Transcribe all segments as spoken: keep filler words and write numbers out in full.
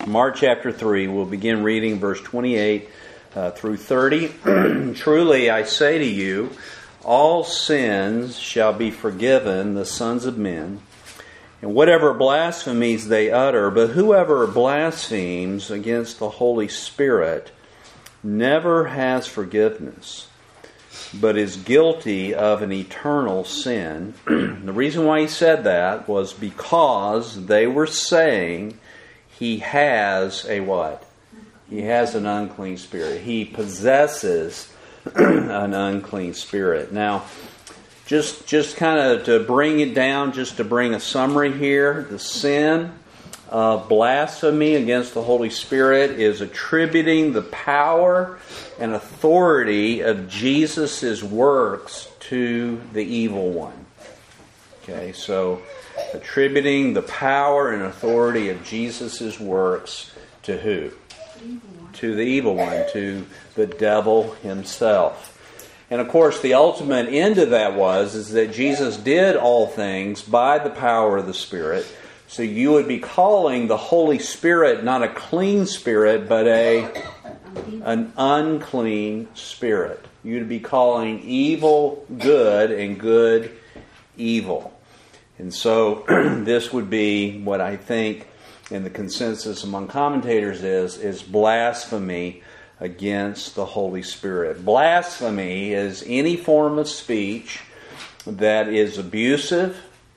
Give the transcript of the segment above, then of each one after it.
Mark chapter three. We'll begin reading verse twenty-eight uh, through thirty. Truly I say to you, all sins shall be forgiven the sons of men, and whatever blasphemies they utter, but whoever blasphemes against the Holy Spirit never has forgiveness, but is guilty of an eternal sin. The reason why he said that was because they were saying he has a what? He has an unclean spirit. He possesses an unclean spirit. Now, just just kind of to bring it down, just to bring a summary here, the sin of blasphemy against the Holy Spirit is attributing the power and authority of Jesus' works to the evil one. Okay, so attributing the power and authority of Jesus' works to who? To the evil one, to the devil himself. And of course, the ultimate end of that was is that Jesus did all things by the power of the Spirit. So you would be calling the Holy Spirit not a clean spirit, but a an unclean spirit. You'd be calling evil good and good evil. And so this would be what I think in the consensus among commentators is, is blasphemy against the Holy Spirit. Blasphemy is any form of speech that is abusive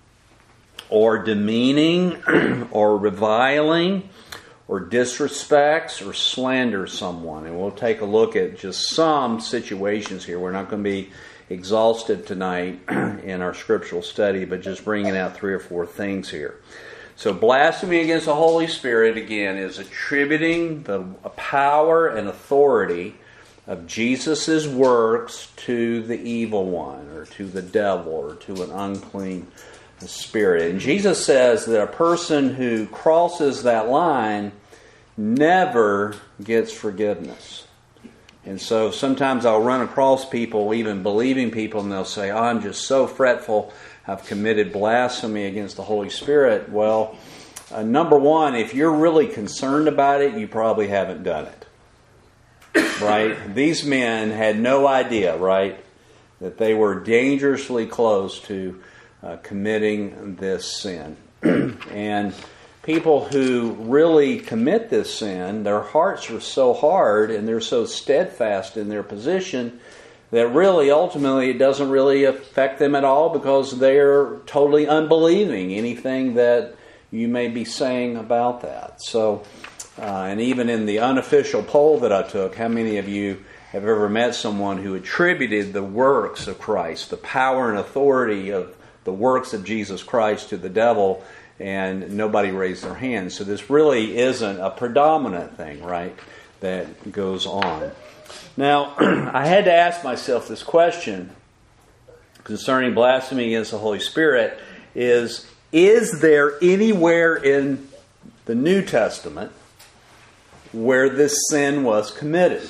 or demeaning or reviling or disrespects or slanders someone. And we'll take a look at just some situations here. We're not going to be exhaustive tonight in our scriptural study, but just bringing out three or four things here. So blasphemy against the Holy Spirit, again, is attributing the power and authority of Jesus' works to the evil one, or to the devil, or to an unclean spirit. And Jesus says that a person who crosses that line never gets forgiveness. And so sometimes I'll run across people, even believing people, and they'll say, oh, I'm just so fretful, I've committed blasphemy against the Holy Spirit. Well, uh, number one, if you're really concerned about it, you probably haven't done it. Right? These men had no idea, right, that they were dangerously close to uh, committing this sin. And people who really commit this sin, their hearts are so hard and they're so steadfast in their position that really, ultimately, it doesn't really affect them at all because they're totally unbelieving anything that you may be saying about that. So, uh, and even in the unofficial poll that I took, how many of you have ever met someone who attributed the works of Christ, the power and authority of the works of Jesus Christ to the devil, and nobody raised their hand? So this really isn't a predominant thing, right, that goes on. Now, I had to ask myself this question concerning blasphemy against the Holy Spirit is, is there anywhere in the New Testament where this sin was committed?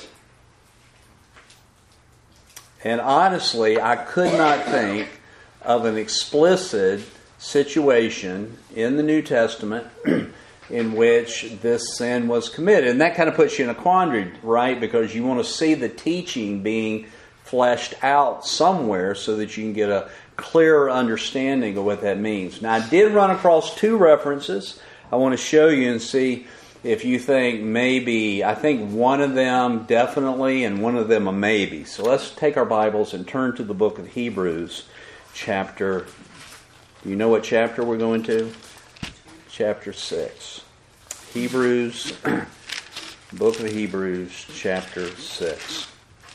And honestly, I could not think of an explicit situation in the New Testament in which this sin was committed. And that kind of puts you in a quandary, right? Because you want to see the teaching being fleshed out somewhere so that you can get a clearer understanding of what that means. Now, I did run across two references. I want to show you and see if you think maybe, I think one of them definitely and one of them a maybe. So let's take our Bibles and turn to the book of Hebrews, chapter, do you know what chapter we're going to? Chapter six. Hebrews, book of Hebrews, chapter six.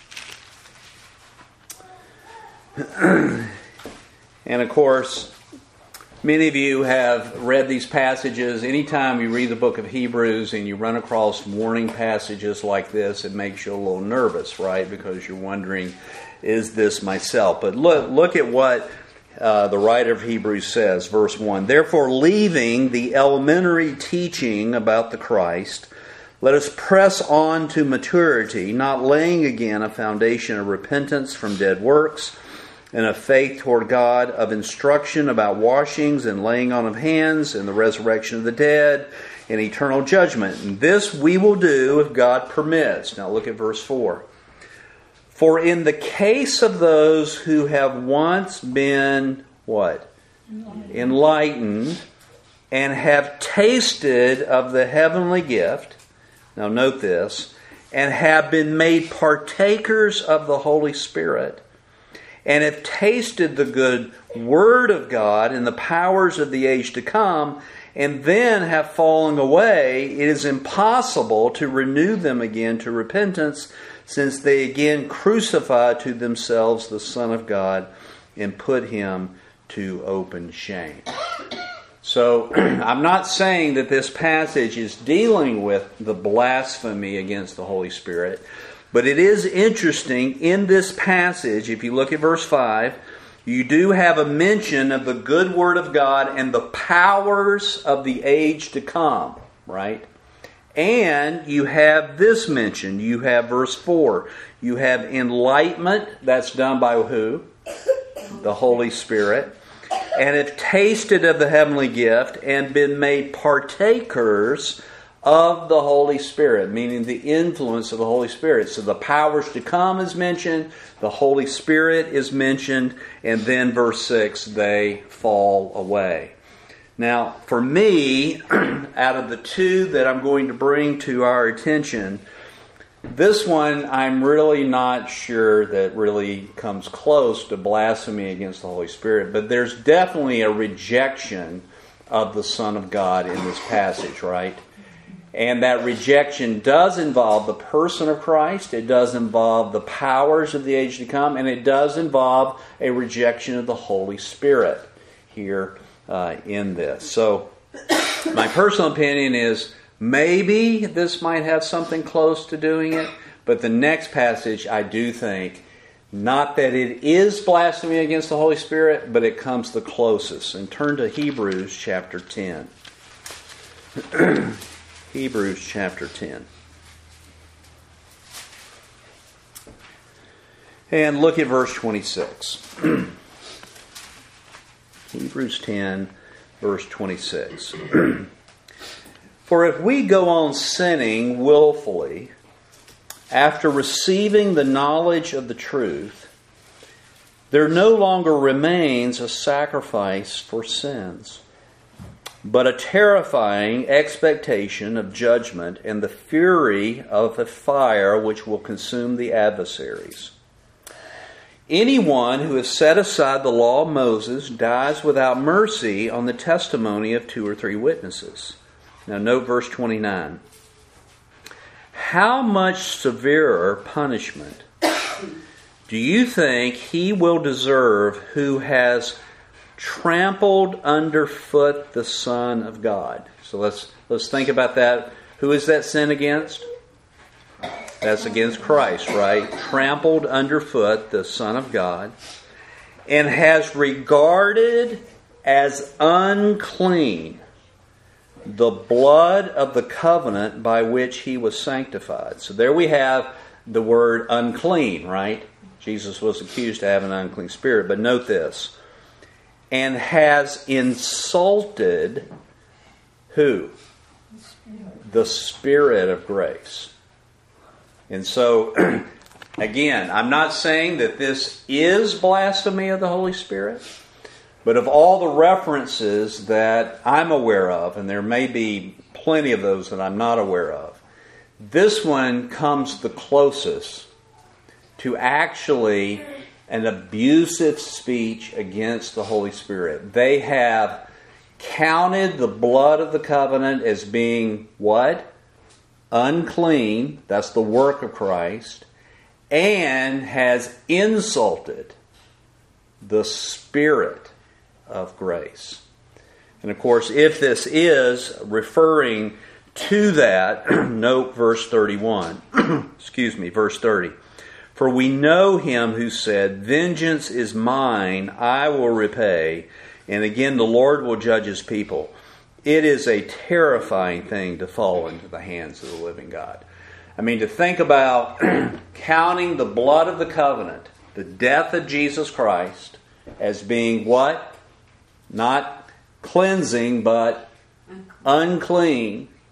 And of course, many of you have read these passages. Anytime you read the book of Hebrews and you run across warning passages like this, it makes you a little nervous, right? Because you're wondering, is this myself? But look, look at what Uh, the writer of Hebrews says, verse one, therefore, leaving the elementary teaching about the Christ, let us press on to maturity, not laying again a foundation of repentance from dead works and of faith toward God, of instruction about washings and laying on of hands and the resurrection of the dead, in eternal judgment. And this we will do if God permits. Now look at verse four. For in the case of those who have once been, what? Enlightened. Enlightened, and have tasted of the heavenly gift, now note this, and have been made partakers of the Holy Spirit, and have tasted the good Word of God and the powers of the age to come, and then have fallen away, it is impossible to renew them again to repentance, since they again crucify to themselves the Son of God and put Him to open shame. So, I'm not saying that this passage is dealing with the blasphemy against the Holy Spirit, but it is interesting in this passage, if you look at verse five, you do have a mention of the good Word of God and the powers of the age to come, right? And you have this mentioned. You have verse four. You have enlightenment. That's done by who? The Holy Spirit. And have tasted of the heavenly gift and been made partakers of the Holy Spirit, meaning the influence of the Holy Spirit. So the powers to come is mentioned, the Holy Spirit is mentioned, and then verse six, they fall away. Now, for me, out of the two that I'm going to bring to our attention, this one I'm really not sure that really comes close to blasphemy against the Holy Spirit, but there's definitely a rejection of the Son of God in this passage, right? And that rejection does involve the person of Christ, it does involve the powers of the age to come, and it does involve a rejection of the Holy Spirit here uh, in this. So, my personal opinion is maybe this might have something close to doing it, but the next passage I do think, not that it is blasphemy against the Holy Spirit, but it comes the closest. And turn to Hebrews chapter ten. Hebrews chapter ten. And look at verse twenty-six. Hebrews ten, verse twenty-six. For if we go on sinning willfully, after receiving the knowledge of the truth, there no longer remains a sacrifice for sins, but a terrifying expectation of judgment and the fury of a fire which will consume the adversaries. Anyone who has set aside the law of Moses dies without mercy on the testimony of two or three witnesses. Now note verse twenty-nine. How much severer punishment do you think he will deserve who has trampled underfoot the Son of God? So let's let's think about that. Who is that sin against? That's against Christ, right? Trampled underfoot the Son of God, and has regarded as unclean the blood of the covenant by which he was sanctified. So there we have the word unclean, right? Jesus was accused to have an unclean spirit. But note this. And has insulted who? The Spirit, the Spirit of grace. And so, again, I'm not saying that this is blasphemy of the Holy Spirit. But of all the references that I'm aware of, and there may be plenty of those that I'm not aware of, this one comes the closest to actually an abusive speech against the Holy Spirit. They have counted the blood of the covenant as being what? Unclean. That's the work of Christ. And has insulted the Spirit of grace. And of course, if this is referring to that, note verse thirty-one. Excuse me, verse thirty. For we know him who said, vengeance is mine, I will repay. And again, the Lord will judge his people. It is a terrifying thing to fall into the hands of the living God. I mean, to think about counting the blood of the covenant, the death of Jesus Christ, as being what? Not cleansing, but unclean.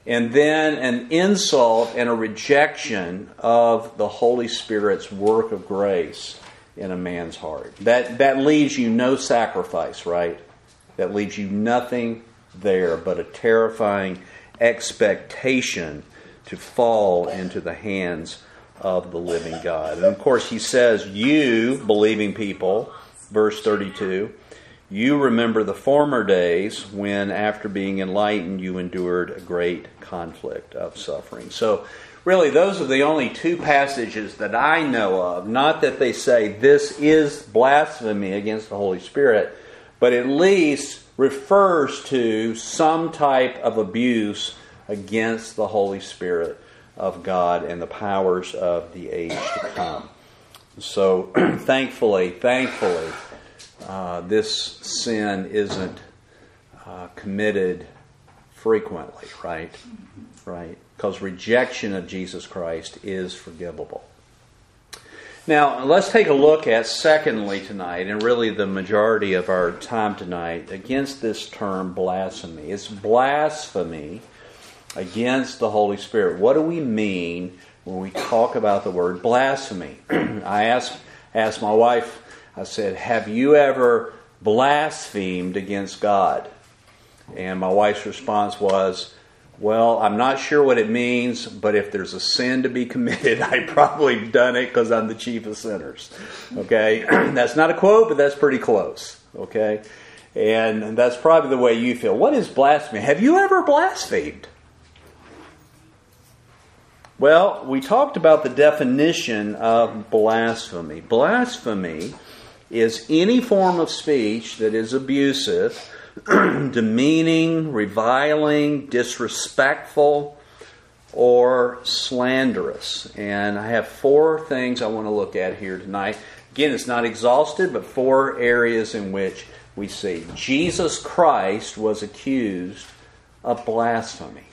and then an insult and a rejection of the Holy Spirit's work of grace in a man's heart. That, that leaves you no sacrifice, right? That leaves you nothing there but a terrifying expectation to fall into the hands of the living God. And of course he says, you, believing people, verse thirty-two, you remember the former days when, after being enlightened, you endured a great conflict of suffering. So, really, those are the only two passages that I know of. Not that they say this is blasphemy against the Holy Spirit, but at least refers to some type of abuse against the Holy Spirit of God and the powers of the age to come. So, thankfully, thankfully, Uh, this sin isn't uh, committed frequently, right? Right? Because rejection of Jesus Christ is forgivable. Now, let's take a look at, secondly, tonight, and really the majority of our time tonight, against this term blasphemy. It's blasphemy against the Holy Spirit. What do we mean when we talk about the word blasphemy? I asked, asked my wife, I said, have you ever blasphemed against God? And my wife's response was, well, I'm not sure what it means, but if there's a sin to be committed, I've probably done it because I'm the chief of sinners. Okay? That's not a quote, but that's pretty close. Okay? And that's probably the way you feel. What is blasphemy? Have you ever blasphemed? Well, we talked about the definition of blasphemy. Blasphemy is any form of speech that is abusive, demeaning, reviling, disrespectful, or slanderous. And I have four things I want to look at here tonight. Again, it's not exhaustive, but four areas in which we see Jesus Christ was accused of blasphemy.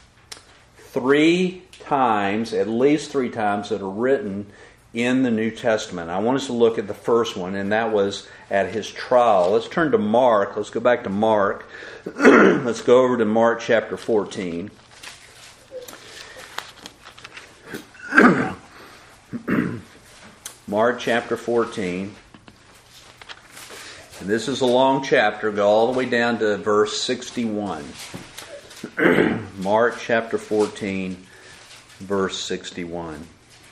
Three times, at least three times, that are written in the New Testament. I want us to look at the first one, and that was at his trial. Let's turn to Mark. Let's go back to Mark. Let's go over to Mark chapter fourteen. Mark chapter fourteen. And this is a long chapter. Go all the way down to verse sixty-one. Mark chapter fourteen, verse sixty-one.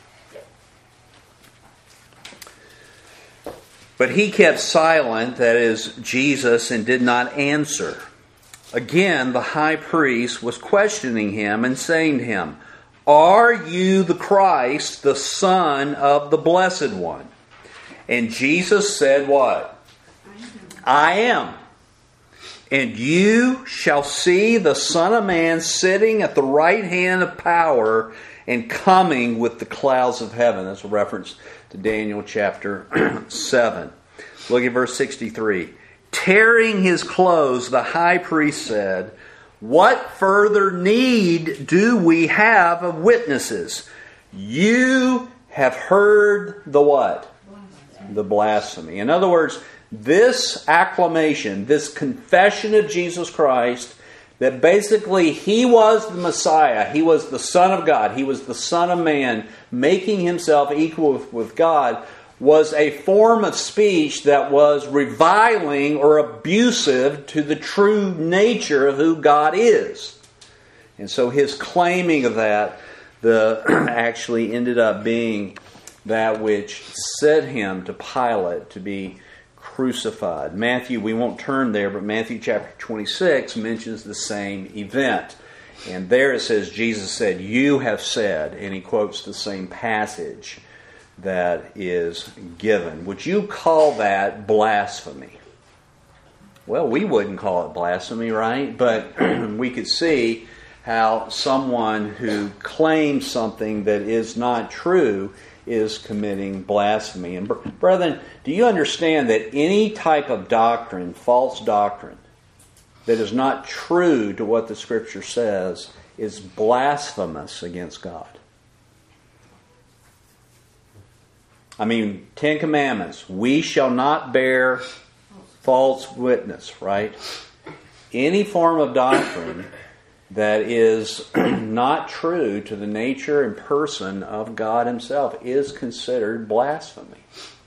But he kept silent, that is, Jesus, and did not answer. Again, the high priest was questioning him and saying to him, are you the Christ, the Son of the Blessed One? And Jesus said what? I am. And you shall see the Son of Man sitting at the right hand of power and coming with the clouds of heaven. That's a reference to Daniel chapter seven. Look at verse sixty-three. Tearing his clothes, the high priest said, what further need do we have of witnesses? You have heard the what? The blasphemy. In other words, this acclamation, this confession of Jesus Christ, that basically he was the Messiah, he was the Son of God, he was the Son of Man, making himself equal with, with God, was a form of speech that was reviling or abusive to the true nature of who God is. And so his claiming of that the actually ended up being that which set him to Pilate to be crucified. Matthew, we won't turn there, but Matthew chapter twenty-six mentions the same event. And there it says, Jesus said, you have said, and he quotes the same passage that is given. Would you call that blasphemy? Well, we wouldn't call it blasphemy, right? But we could see how someone who claims something that is not true is committing blasphemy. And brethren, do you understand that any type of doctrine, false doctrine, that is not true to what the Scripture says is blasphemous against God? I mean, Ten Commandments, we shall not bear false witness, right? Any form of doctrine that is not true to the nature and person of God Himself is considered blasphemy.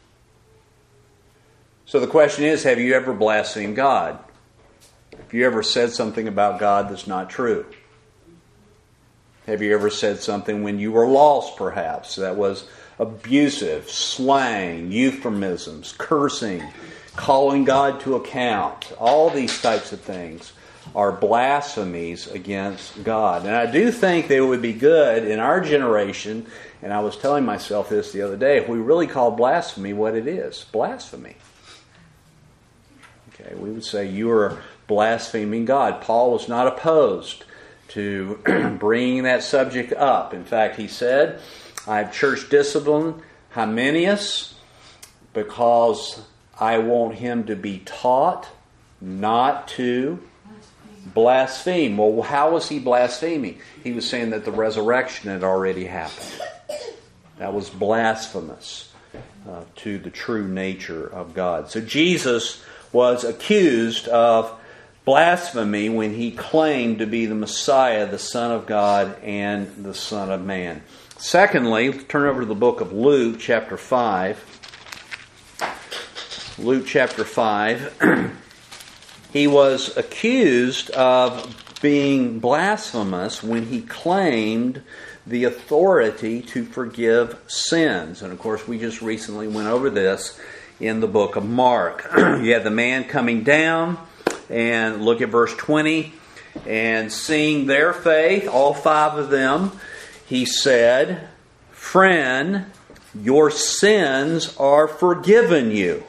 So the question is, have you ever blasphemed God? Have you ever said something about God that's not true? Have you ever said something when you were lost, perhaps, that was abusive, slang, euphemisms, cursing, calling God to account? All these types of things are blasphemies against God. And I do think that it would be good in our generation, and I was telling myself this the other day, if we really call blasphemy what it is, blasphemy. Okay, we would say you are blaspheming God. Paul was not opposed to bringing that subject up. In fact, he said, I have church discipline Hymenaeus because I want him to be taught not to blaspheme. Well, how was he blaspheming? He was saying that the resurrection had already happened. That was blasphemous uh, to the true nature of God. So Jesus was accused of blasphemy when he claimed to be the Messiah, the Son of God, and the Son of Man. Secondly, turn over to the book of Luke, chapter five. Luke chapter five. He was accused of being blasphemous when he claimed the authority to forgive sins. And of course, we just recently went over this in the book of Mark. You have the man coming down, and look at verse twenty. And seeing their faith, all five of them, he said, "Friend, your sins are forgiven you."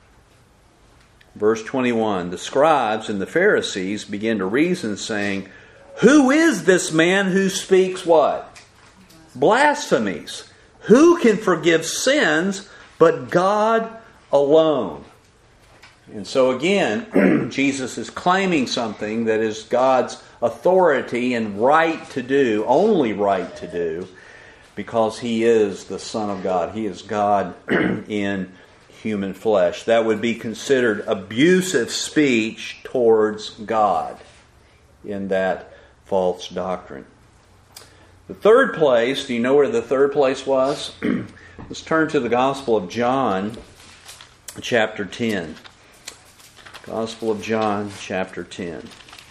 Verse twenty-one, the scribes and the Pharisees began to reason, saying, "Who is this man who speaks what? Blasphemies. Who can forgive sins but God alone?" And so again, Jesus is claiming something that is God's authority and right to do, only right to do, because He is the Son of God. He is God in human flesh. That would be considered abusive speech towards God in that false doctrine. The third place, do you know where the third place was? Let's turn to the Gospel of John, chapter ten. Gospel of John, chapter ten.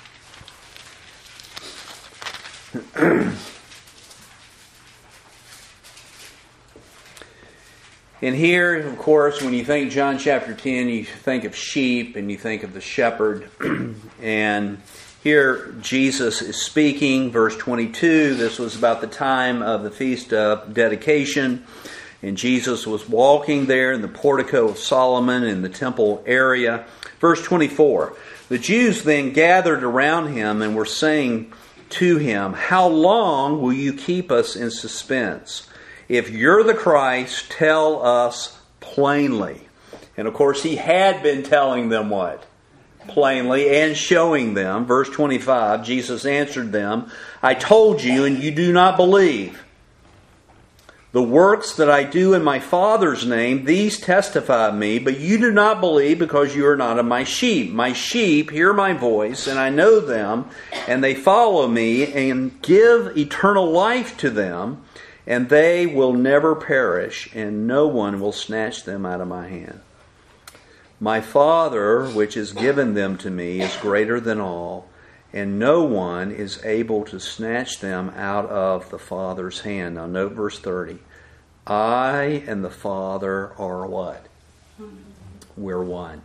And here, of course, when you think John chapter ten, you think of sheep and you think of the shepherd. And here Jesus is speaking, verse twenty-two. This was about the time of the Feast of Dedication. And Jesus was walking there in the portico of Solomon in the temple area. Verse twenty-four. The Jews then gathered around him and were saying to him, "How long will you keep us in suspense? If you're the Christ, tell us plainly." And of course, he had been telling them what? Plainly, and showing them. Verse twenty-five, Jesus answered them, "I told you, and you do not believe. The works that I do in my Father's name, these testify of me, but you do not believe because you are not of my sheep. My sheep hear my voice, and I know them, and they follow me, and give eternal life to them, and they will never perish, and no one will snatch them out of my hand. My Father, which has given them to me, is greater than all, and no one is able to snatch them out of the Father's hand." Now note verse thirty. I and the Father are what? We're one.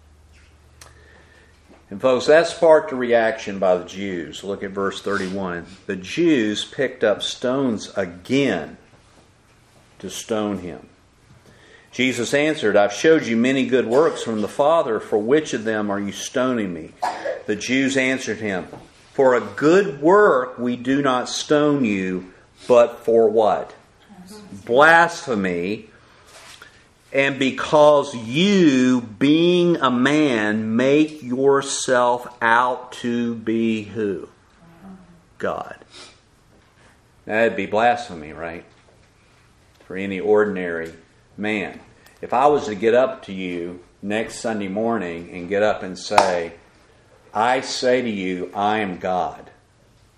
And folks, that sparked a reaction by the Jews. Look at verse thirty-one. The Jews picked up stones again to stone him. Jesus answered, "I've showed you many good works from the Father. For which of them are you stoning me?" The Jews answered him, "For a good work we do not stone you, but for what? Blasphemy. And because you, being a man, make yourself out to be who? God." That'd be blasphemy, right? For any ordinary man. If I was to get up to you next Sunday morning and get up and say, "I say to you, I am God,"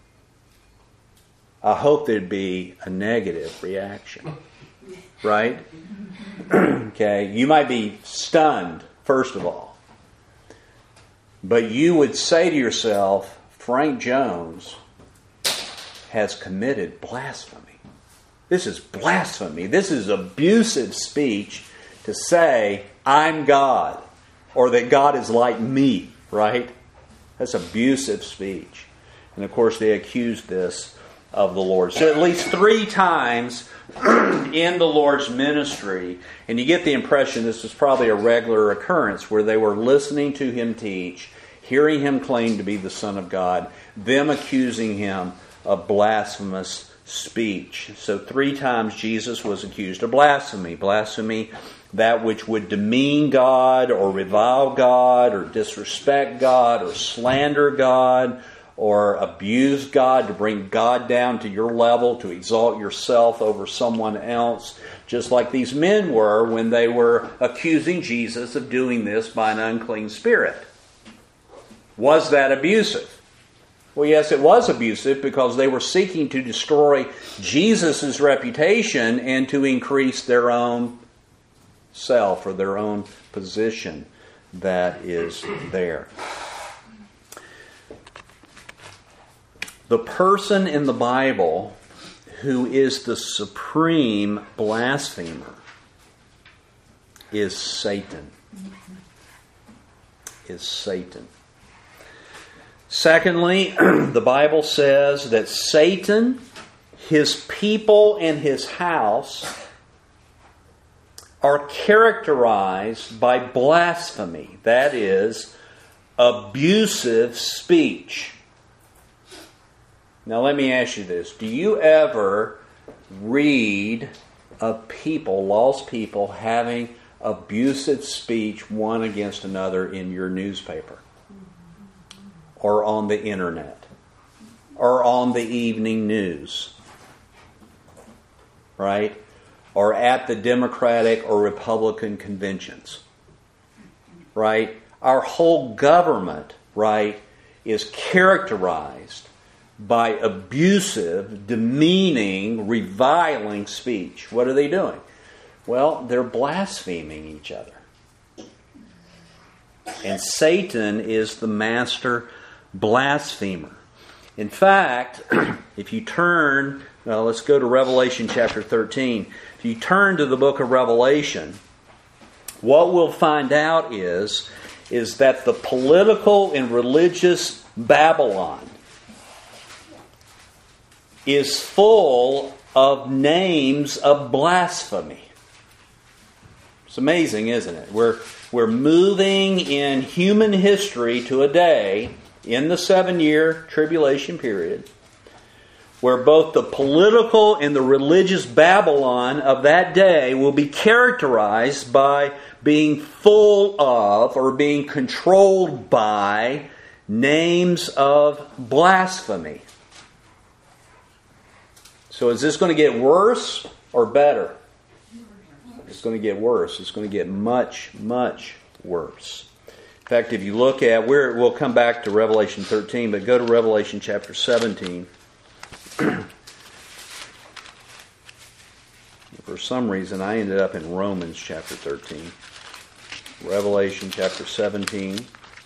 I hope there'd be a negative reaction. Right? Okay, you might be stunned, first of all. But you would say to yourself, Frank Jones has committed blasphemy. This is blasphemy. This is abusive speech to say, I'm God, or that God is like me, right? That's abusive speech. And of course they accused this of the Lord. So at least three times in the Lord's ministry, and you get the impression this was probably a regular occurrence, where they were listening to Him teach, hearing Him claim to be the Son of God, them accusing Him of blasphemous speech. So three times Jesus was accused of blasphemy. Blasphemy, that which would demean God, or revile God, or disrespect God, or slander God, or abuse God, to bring God down to your level, to exalt yourself over someone else, just like these men were when they were accusing Jesus of doing this by an unclean spirit. Was that abusive? Well, yes, it was abusive, because they were seeking to destroy Jesus' reputation and to increase their own self, or their own position that is there. The person in the Bible who is the supreme blasphemer is Satan. Is Satan. Secondly, the Bible says that Satan, his people, and his house are characterized by blasphemy. That is, abusive speech. Now let me ask you this. Do you ever read of people, lost people, having abusive speech one against another in your newspaper? Or on the internet? Or on the evening news? Right? Or at the Democratic or Republican conventions? Right? Our whole government, right, is characterized by abusive, demeaning, reviling speech. What are they doing? Well, they're blaspheming each other. And Satan is the master blasphemer. In fact, if you turn, well, let's go to Revelation chapter thirteen. If you turn to the book of Revelation, what we'll find out is, is that the political and religious Babylon is full of names of blasphemy. It's amazing, isn't it? We're, we're moving in human history to a day in the seven-year tribulation period where both the political and the religious Babylon of that day will be characterized by being full of, or being controlled by, names of blasphemy. So is this going to get worse or better? It's going to get worse. It's going to get much, much worse. In fact, if you look at, where we'll come back to Revelation thirteen, but go to Revelation chapter seventeen. For some reason, I ended up in Romans chapter thirteen. Revelation chapter seventeen.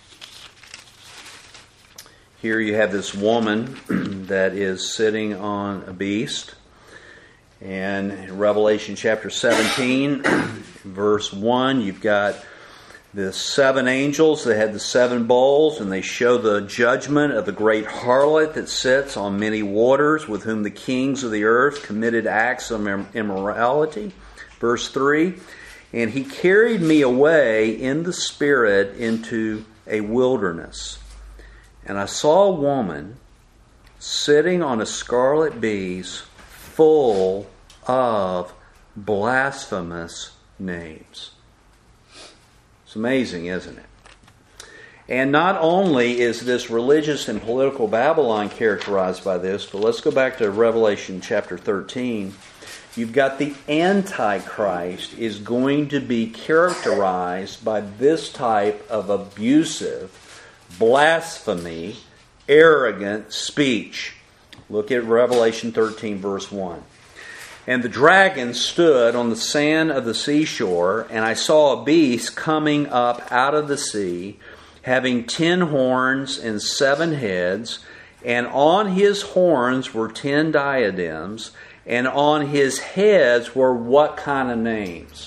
Here you have this woman that is sitting on a beast. And in Revelation chapter seventeen, verse one, you've got the seven angels that had the seven bowls, and they show the judgment of the great harlot that sits on many waters, with whom the kings of the earth committed acts of immorality. Verse three, and he carried me away in the spirit into a wilderness. And I saw a woman sitting on a scarlet beast full of blasphemous names. It's amazing, isn't it? And not only is this religious and political Babylon characterized by this, but let's go back to Revelation chapter thirteen. You've got the Antichrist is going to be characterized by this type of abusive, blasphemy, arrogant speech. Look at Revelation thirteen, verse one. And the dragon stood on the sand of the seashore, and I saw a beast coming up out of the sea, having ten horns and seven heads, and on his horns were ten diadems, and on his heads were what kind of names?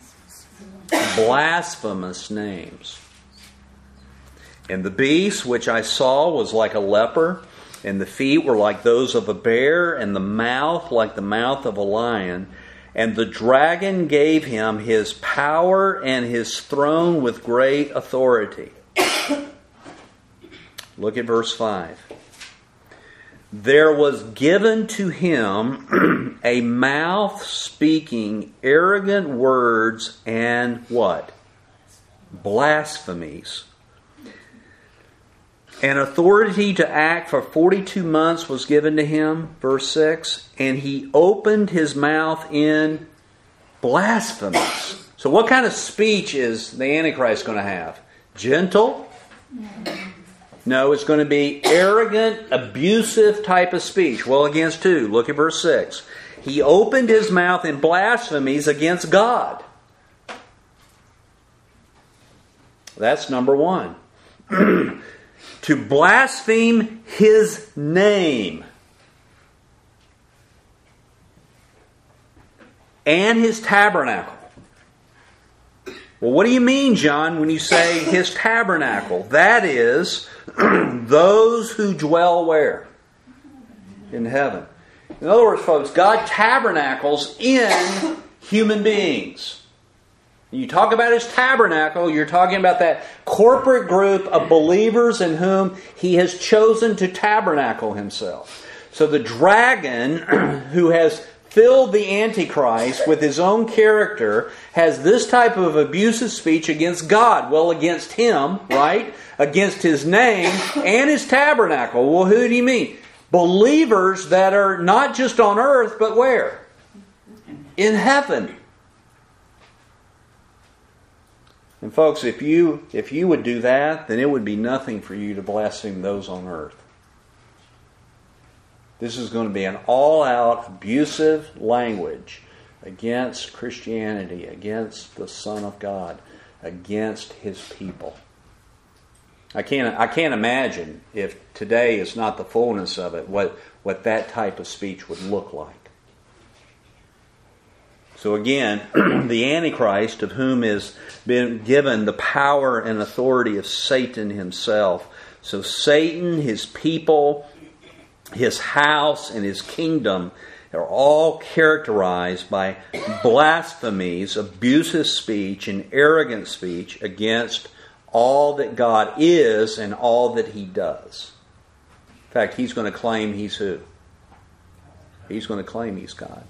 Blasphemous names. And the beast which I saw was like a leper, and the feet were like those of a bear, and the mouth like the mouth of a lion. And the dragon gave him his power and his throne with great authority. Look at verse five. There was given to him a mouth speaking arrogant words and what? Blasphemies. And authority to act for forty-two months was given to him, verse six, and he opened his mouth in blasphemies. So what kind of speech is the Antichrist going to have? Gentle? No, it's going to be arrogant, abusive type of speech. Well, against who? Look at verse six. He opened his mouth in blasphemies against God. That's number one. To blaspheme His name and His tabernacle. Well, what do you mean, John, when you say His tabernacle? That is, those who dwell where? In heaven. In other words, folks, God tabernacles in human beings. You talk about His tabernacle, you're talking about that corporate group of believers in whom He has chosen to tabernacle Himself. So the dragon who has filled the Antichrist with his own character has this type of abusive speech against God. Well, against Him, right? Against His name and His tabernacle. Well, who do you mean? Believers that are not just on earth, but where? In heaven. And folks, if you if you would do that, then it would be nothing for you to blaspheme those on earth. This is going to be an all-out abusive language against Christianity, against the Son of God, against His people. I can't I can't imagine, if today is not the fullness of it, what, what that type of speech would look like. So again, the Antichrist, of whom has been given the power and authority of Satan himself. So Satan, his people, his house, and his kingdom are all characterized by blasphemies, abusive speech, and arrogant speech against all that God is and all that He does. In fact, he's going to claim he's who? He's going to claim he's God.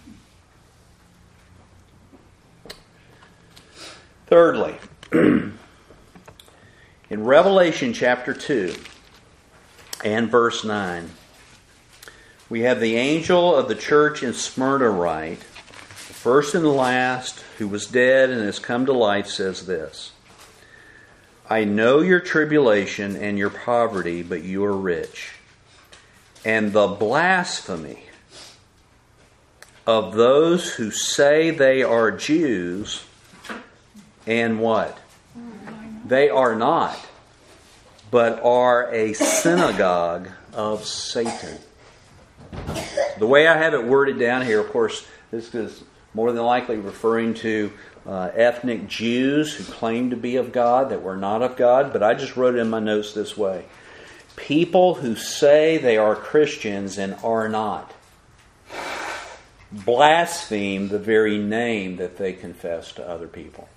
Thirdly, in Revelation chapter two and verse nine, we have the angel of the church in Smyrna write, the first and the last, who was dead and has come to life, says this: I know your tribulation and your poverty, but you are rich. And the blasphemy of those who say they are Jews, and what? They are not, but are a synagogue of Satan. The way I have it worded down here, of course, this is more than likely referring to uh, ethnic Jews who claim to be of God that were not of God, but I just wrote it in my notes this way. People who say they are Christians and are not blaspheme the very name that they confess to other people.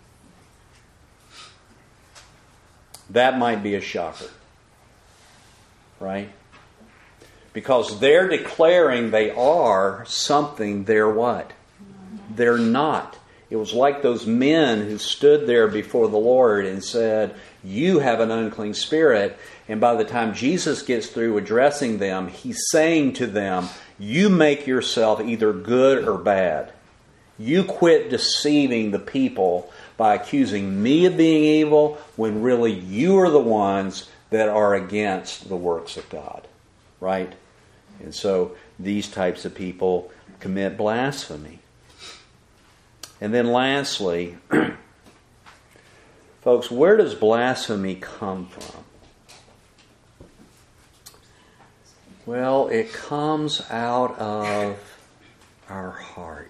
That might be a shocker. Right? Because they're declaring they are something they're what? They're not. It was like those men who stood there before the Lord and said, you have an unclean spirit. And by the time Jesus gets through addressing them, He's saying to them, you make yourself either good or bad. You quit deceiving the people by accusing me of being evil when really you are the ones that are against the works of God. Right? And so these types of people commit blasphemy. And then lastly, folks, where does blasphemy come from? Well, it comes out of our heart.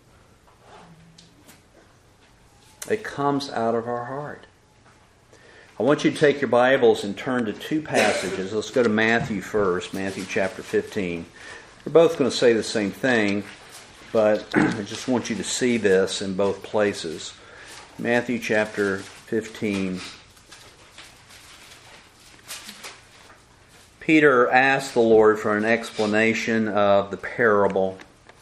It comes out of our heart. I want you to take your Bibles and turn to two passages. Let's go to Matthew first, Matthew chapter fifteen. We're both going to say the same thing, but I just want you to see this in both places. Matthew chapter fifteen. Peter asked the Lord for an explanation of the parable.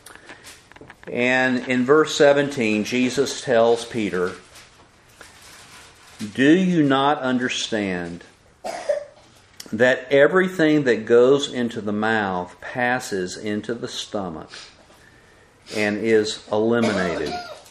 And in verse seventeen, Jesus tells Peter, "Do you not understand that everything that goes into the mouth passes into the stomach and is eliminated?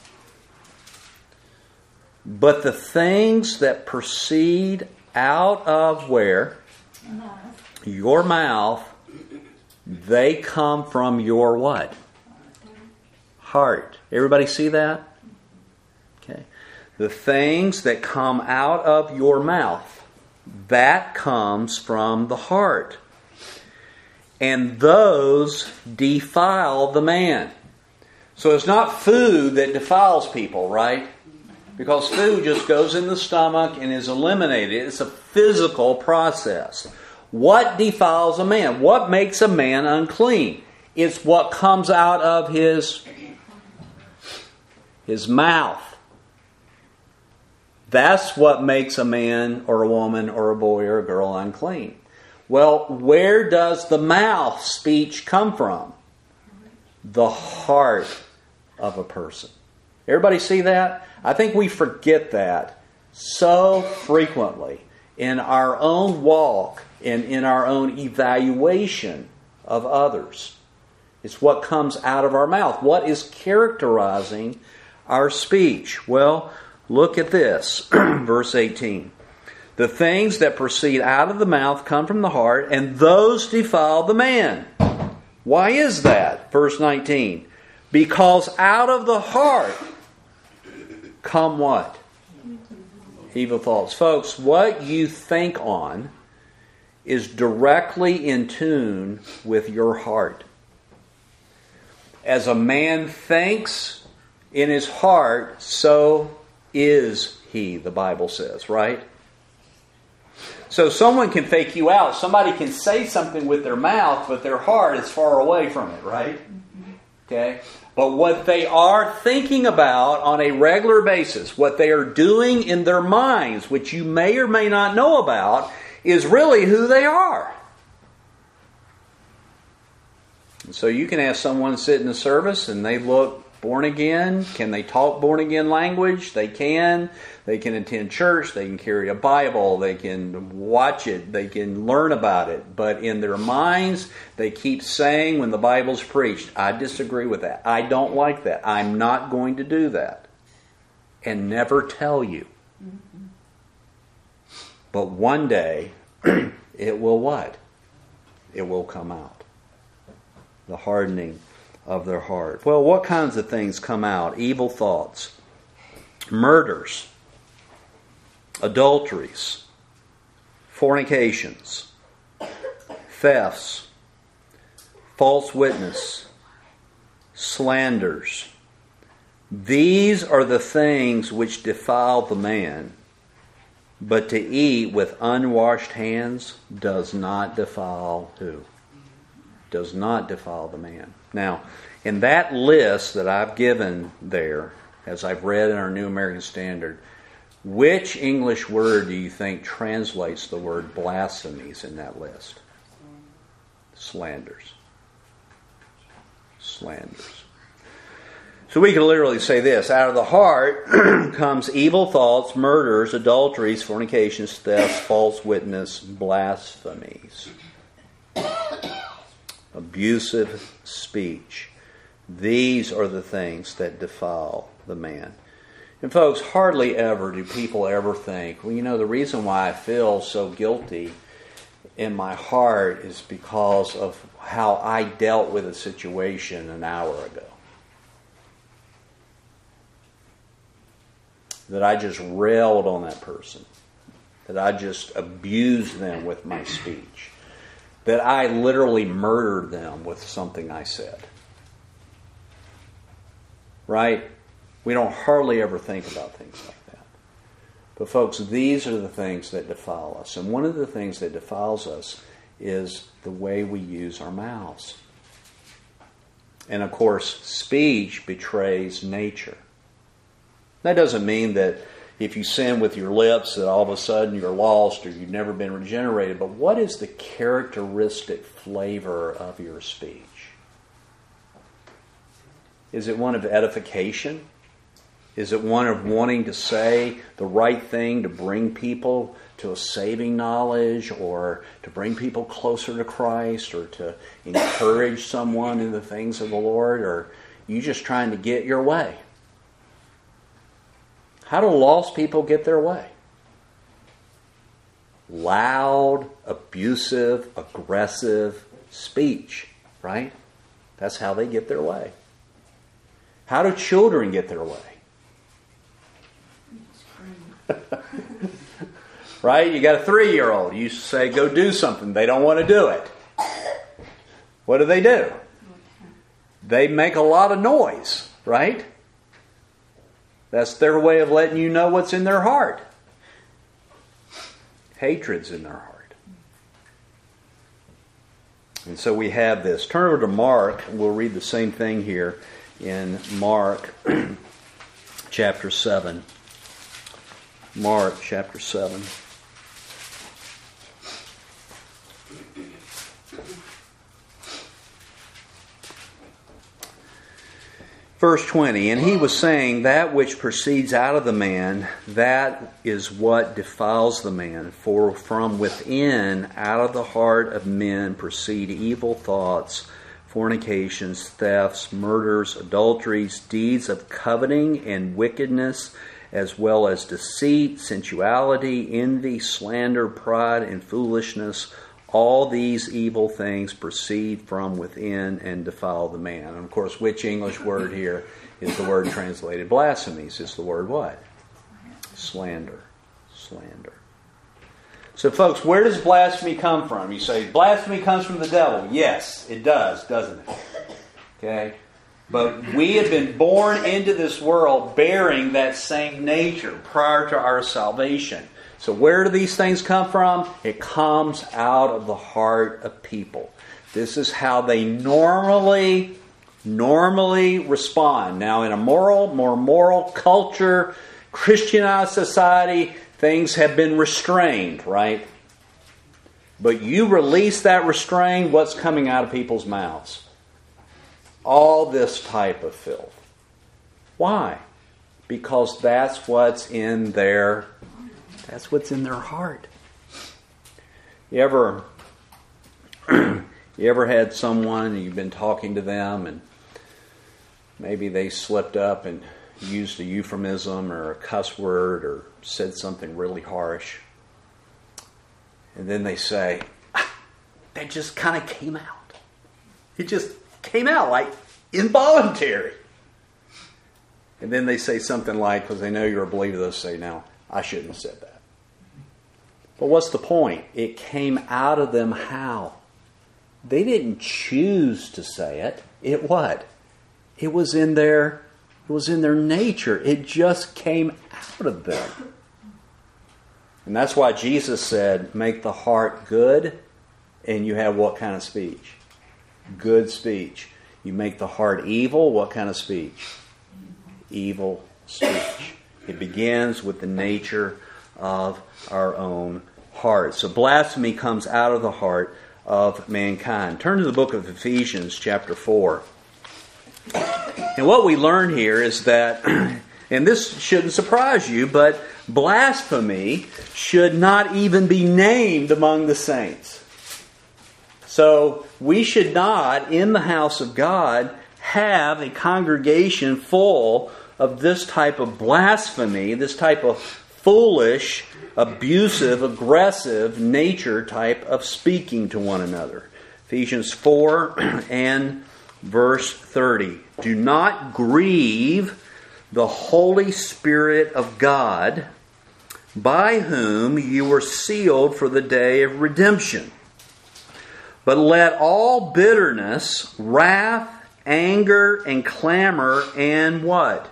But the things that proceed out of where? Your mouth, they come from your what? Heart." Everybody see that? Okay. The things that come out of your mouth, that comes from the heart. And those defile the man. So it's not food that defiles people, right? Because food just goes in the stomach and is eliminated. It's a physical process. What defiles a man? What makes a man unclean? It's what comes out of his, his mouth. That's what makes a man or a woman or a boy or a girl unclean. Well, where does the mouth speech come from? The heart of a person. Everybody see that? I think we forget that so frequently in our own walk and in our own evaluation of others. It's what comes out of our mouth. What is characterizing our speech? Well, look at this, verse eighteen. The things that proceed out of the mouth come from the heart, and those defile the man. Why is that? Verse nineteen. Because out of the heart come what? Evil thoughts. Folks, what you think on is directly in tune with your heart. As a man thinks in his heart, so is he, the Bible says, right? So someone can fake you out. Somebody can say something with their mouth, but their heart is far away from it, right? Okay? But what they are thinking about on a regular basis, what they are doing in their minds, which you may or may not know about, is really who they are. And so you can have someone sit in the service and they look born again. Can they talk born again language? They can. They can attend church. They can carry a Bible. They can watch it. They can learn about it. But in their minds, they keep saying when the Bible's preached, I disagree with that. I don't like that. I'm not going to do that. And never tell you. But one day, it will what? It will come out. The hardening of their heart. Well, what kinds of things come out? Evil thoughts, murders, adulteries, fornications, thefts, false witness, slanders. These are the things which defile the man. But to eat with unwashed hands does not defile who? Does not defile the man. Now, in that list that I've given there, as I've read in our New American Standard, which English word do you think translates the word blasphemies in that list? Slanders. Slanders. So we can literally say this: out of the heart comes evil thoughts, murders, adulteries, fornications, thefts, false witness, blasphemies, abusive speech. These are the things that defile the man. And folks, hardly ever do people ever think, well, you know, the reason why I feel so guilty in my heart is because of how I dealt with a situation an hour ago. That I just railed on that person. That I just abused them with my speech. That I literally murdered them with something I said. Right? We don't hardly ever think about things like that. But folks, these are the things that defile us. And one of the things that defiles us is the way we use our mouths. And of course, speech betrays nature. That doesn't mean that if you sin with your lips that all of a sudden you're lost or you've never been regenerated. But what is the characteristic flavor of your speech? Is it one of edification? Is it one of wanting to say the right thing to bring people to a saving knowledge, or to bring people closer to Christ, or to encourage someone in the things of the Lord? Or are you just trying to get your way? How do lost people get their way? Loud, abusive, aggressive speech, right? That's how they get their way. How do children get their way? Right? You got a three-year-old. You say, go do something. They don't want to do it. What do they do? They make a lot of noise, right? That's their way of letting you know what's in their heart. Hatred's in their heart. And so we have this. Turn over to Mark. We'll read the same thing here in Mark chapter seven. Mark chapter seven. Verse twenty, and he was saying, that which proceeds out of the man, that is what defiles the man. For from within, out of the heart of men, proceed evil thoughts, fornications, thefts, murders, adulteries, deeds of coveting and wickedness, as well as deceit, sensuality, envy, slander, pride, and foolishness. All these evil things proceed from within and defile the man. And of course, which English word here is the word translated blasphemies? It's the word what? Slander. Slander. So folks, where does blasphemy come from? You say, blasphemy comes from the devil. Yes, it does, doesn't it? Okay? But we have been born into this world bearing that same nature prior to our salvation. So where do these things come from? It comes out of the heart of people. This is how they normally, normally respond. Now, in a moral, more moral culture, Christianized society, things have been restrained, right? But you release that restraint, what's coming out of people's mouths? All this type of filth. Why? Because that's what's in their That's what's in their heart. You ever, you ever had someone and you've been talking to them and maybe they slipped up and used a euphemism or a cuss word or said something really harsh, and then they say, ah, that just kind of came out. It just came out like involuntary. And then they say something like, because they know you're a believer, they'll say, no, I shouldn't have said that. But what's the point? It came out of them how? They didn't choose to say it. It what? It was in their, it was in their nature. It just came out of them. And that's why Jesus said, make the heart good, and you have what kind of speech? Good speech. You make the heart evil, what kind of speech? Evil speech. It begins with the nature of our own heart. So blasphemy comes out of the heart of mankind. Turn to the book of Ephesians chapter four. And what we learn here is that, and this shouldn't surprise you, but blasphemy should not even be named among the saints. So we should not, in the house of God, have a congregation full of this type of blasphemy, this type of foolish, abusive, aggressive nature type of speaking to one another. Ephesians four and verse thirty. Do not grieve the Holy Spirit of God, by whom you were sealed for the day of redemption. But let all bitterness, wrath, anger, and clamor, and what?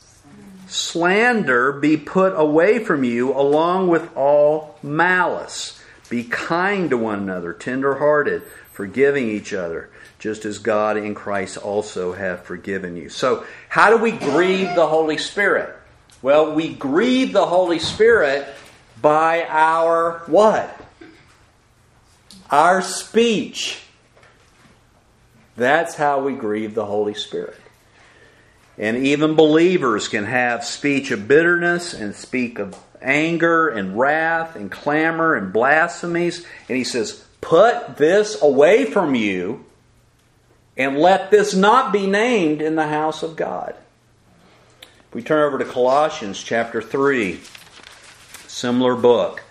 Slander be put away from you, along with all malice. Be kind to one another, tender-hearted, forgiving each other, just as God in Christ also have forgiven you. So, how do we grieve the Holy Spirit? Well, we grieve the Holy Spirit by our what? Our speech. That's how we grieve the Holy Spirit. And even believers can have speech of bitterness and speak of anger and wrath and clamor and blasphemies. And he says, put this away from you and let this not be named in the house of God. We turn over to Colossians chapter three, similar book.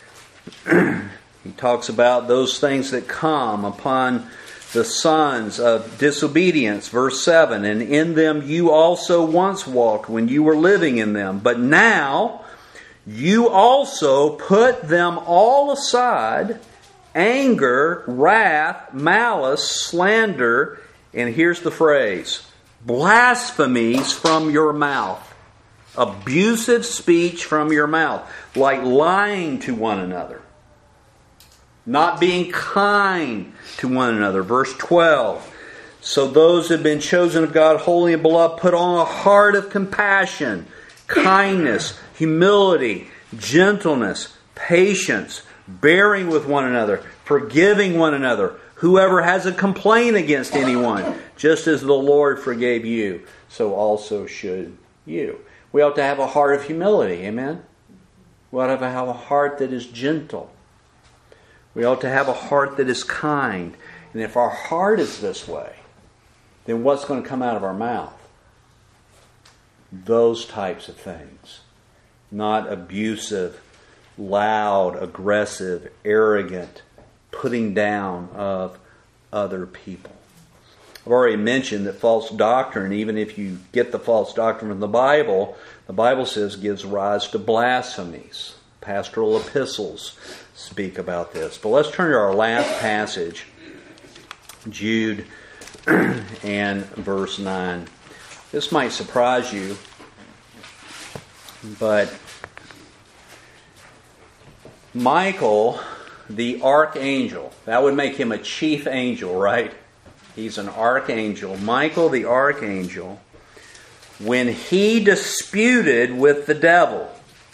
He talks about those things that come upon the sons of disobedience, verse seven. And in them you also once walked when you were living in them. But now you also put them all aside, anger, wrath, malice, slander, and here's the phrase, blasphemies from your mouth. Abusive speech from your mouth, like lying to one another. Not being kind to one another. Verse twelve. So those who have been chosen of God, holy and beloved, put on a heart of compassion, kindness, humility, gentleness, patience, bearing with one another, forgiving one another. Whoever has a complaint against anyone, just as the Lord forgave you, so also should you. We ought to have a heart of humility. Amen? We ought to have a heart that is gentle. We ought to have a heart that is kind. And if our heart is this way, then what's going to come out of our mouth? Those types of things. Not abusive, loud, aggressive, arrogant, putting down of other people. I've already mentioned that false doctrine, even if you get the false doctrine from the Bible, the Bible says gives rise to blasphemies. Pastoral epistles speak about this. But let's turn to our last passage, Jude and verse nine. This might surprise you, but Michael, the archangel, that would make him a chief angel, right? He's an archangel. Michael, the archangel, when he disputed with the devil.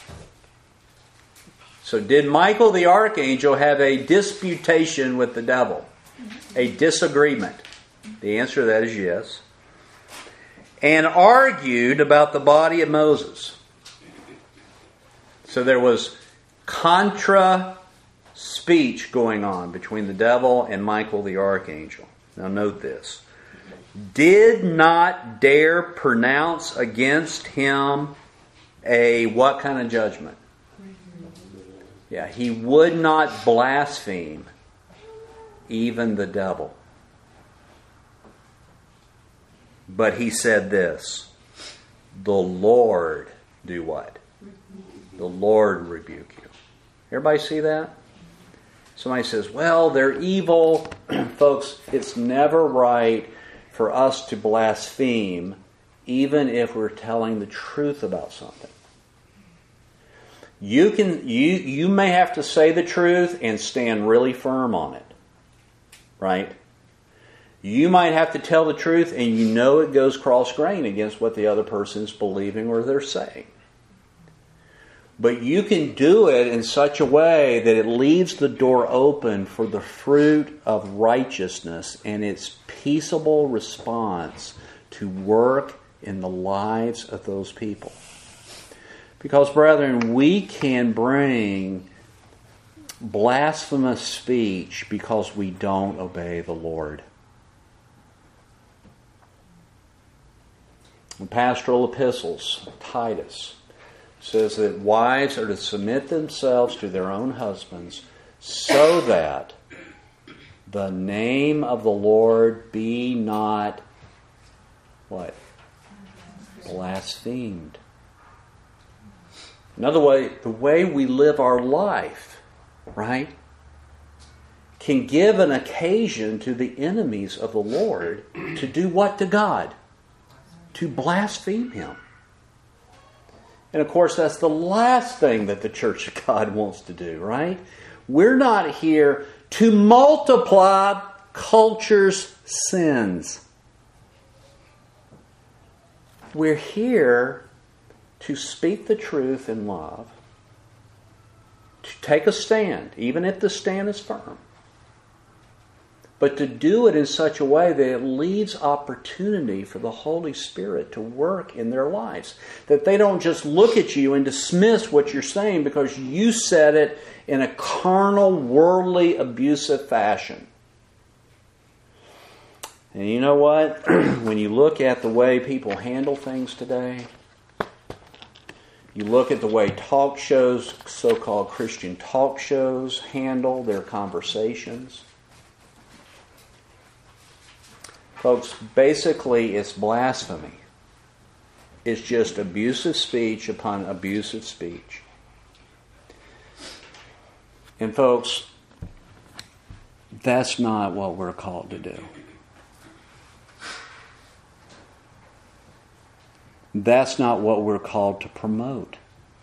So did Michael, the archangel, have a disputation with the devil? A disagreement? The answer to that is yes. And argued about the body of Moses. So there was contra speech going on between the devil and Michael, the archangel. Now note this. Did not dare pronounce against him a what kind of judgment? Yeah, he would not blaspheme even the devil. But he said this, the Lord do what? The Lord rebuke you. Everybody see that? Somebody says, well, they're evil. Folks, it's never right for us to blaspheme even if we're telling the truth about something. You can you you may have to say the truth and stand really firm on it. Right? You might have to tell the truth and you know it goes cross-grain against what the other person's believing or they're saying. But you can do it in such a way that it leaves the door open for the fruit of righteousness and its peaceable response to work in the lives of those people. Because, brethren, we can bring blasphemous speech because we don't obey the Lord. In pastoral epistles, Titus, says that wives are to submit themselves to their own husbands so that the name of the Lord be not, what? Blasphemed. In other words, the way we live our life, right, can give an occasion to the enemies of the Lord to do what to God? To blaspheme Him. And of course, that's the last thing that the Church of God wants to do, right? We're not here to multiply culture's sins. We're here to speak the truth in love, to take a stand, even if the stand is firm, but to do it in such a way that it leaves opportunity for the Holy Spirit to work in their lives. That they don't just look at you and dismiss what you're saying because you said it in a carnal, worldly, abusive fashion. And you know what? When you look at the way people handle things today, you look at the way talk shows, so-called Christian talk shows, handle their conversations. Folks, basically it's blasphemy. It's just abusive speech upon abusive speech. And folks, that's not what we're called to do. That's not what we're called to promote.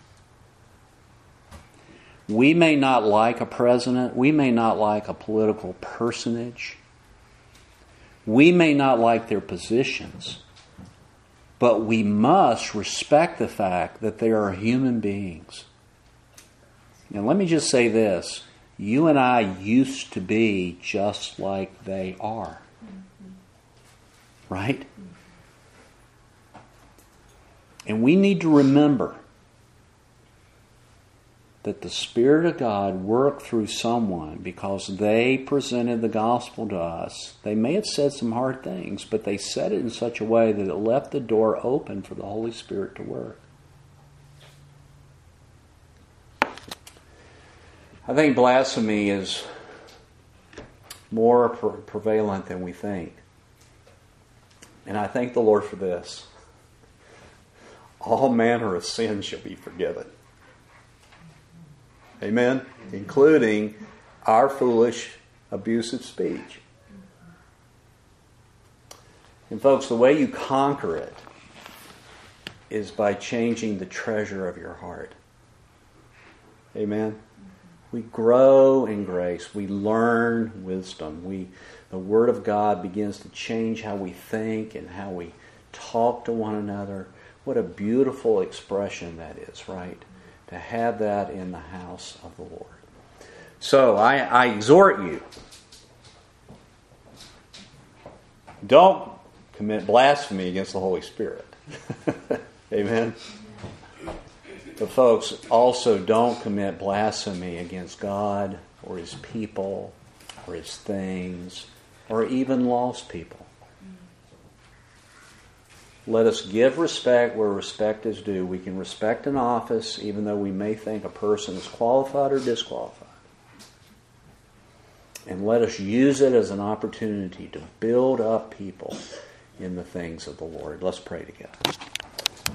We may not like a president. We may not like a political personage. We may not like their positions. But we must respect the fact that they are human beings. Now let me just say this. You and I used to be just like they are. Right? And we need to remember that the Spirit of God worked through someone because they presented the gospel to us. They may have said some hard things, but they said it in such a way that it left the door open for the Holy Spirit to work. I think blasphemy is more pre- prevalent than we think. And I thank the Lord for this. All manner of sin shall be forgiven. Amen? Including our foolish, abusive speech. And folks, the way you conquer it is by changing the treasure of your heart. Amen? We grow in grace. We learn wisdom. We, the Word of God begins to change how we think and how we talk to one another. What a beautiful expression that is, right? To have that in the house of the Lord. So I, I exhort you, don't commit blasphemy against the Holy Spirit. Amen? But folks, also don't commit blasphemy against God or His people or His things or even lost people. Let us give respect where respect is due. We can respect an office even though we may think a person is qualified or disqualified. And let us use it as an opportunity to build up people in the things of the Lord. Let's pray together.